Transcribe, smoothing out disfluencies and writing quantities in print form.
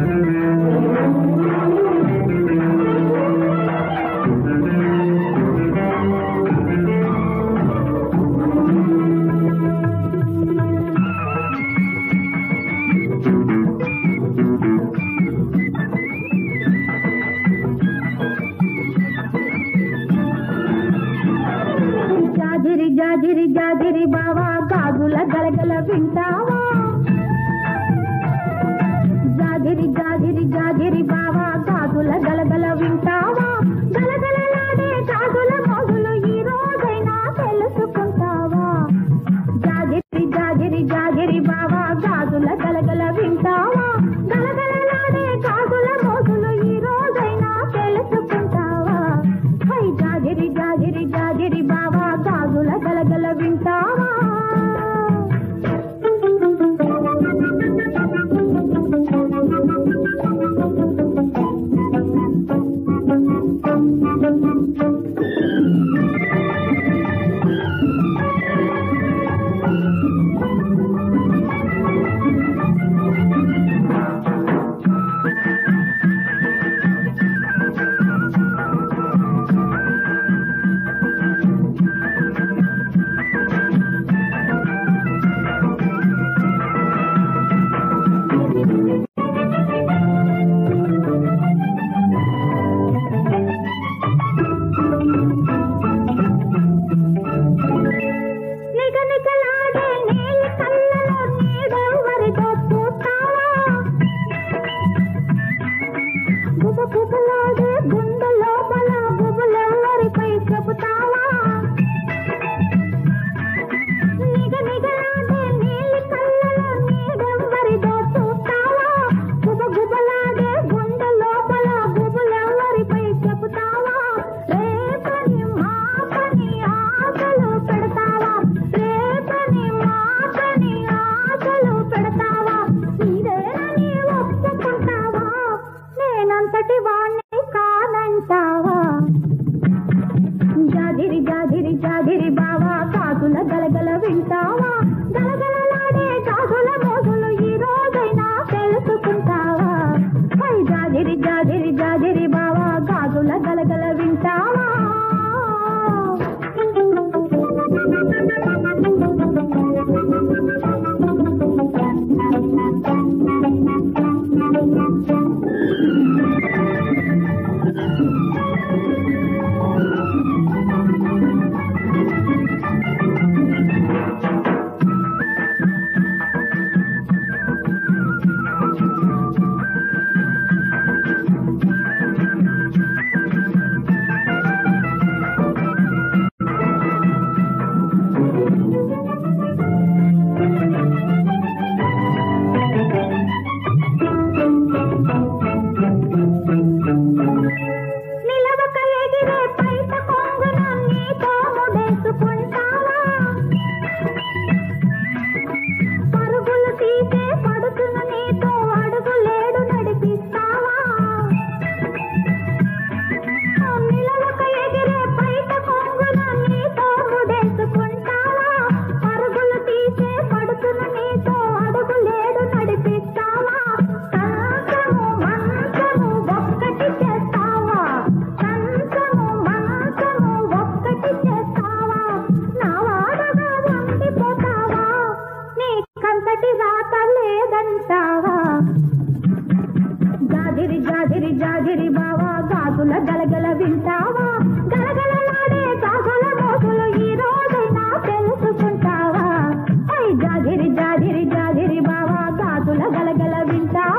జాజిరి జాజిరి బావా గాజుల గలగల వింటావా జాజిరి జాజిరి జాజిరి బావా గాజుల గలగల వింటావా గలగలలాడే గాజుల మోగులు ఈ రోజైనా తెలుసుకుంటావా జాజిరి జాజిరి జాజిరి బావా గాజుల గలగల వింటావా గలగలలాడే గాజుల మోగులు ఈ రోజైనా తెలుసుకుంటావా హై జాజిరి జాజిరి జాజిరి బావా గాజుల గలగల వింటావా జాజిరి జాజిరి జాజిరి బావా గాజుల గలగల వింటావా గలగలలాడే గాజుల మోగులు ఈ రోజైనా తెలుసుకుంటావా హై జాజిరి జాజిరి జాజిరి బావా గాజుల గలగల వింటావా జాజిరి జాజిరి జాజిరి బావా గాజుల గలగల వింటావా గలగలలాడే గాజుల మోగులు ఈ రోజైనా తెలుసుకుంటావా హై జాజిరి జాజిరి జాజిరి బావా గాజుల గలగల వింటావా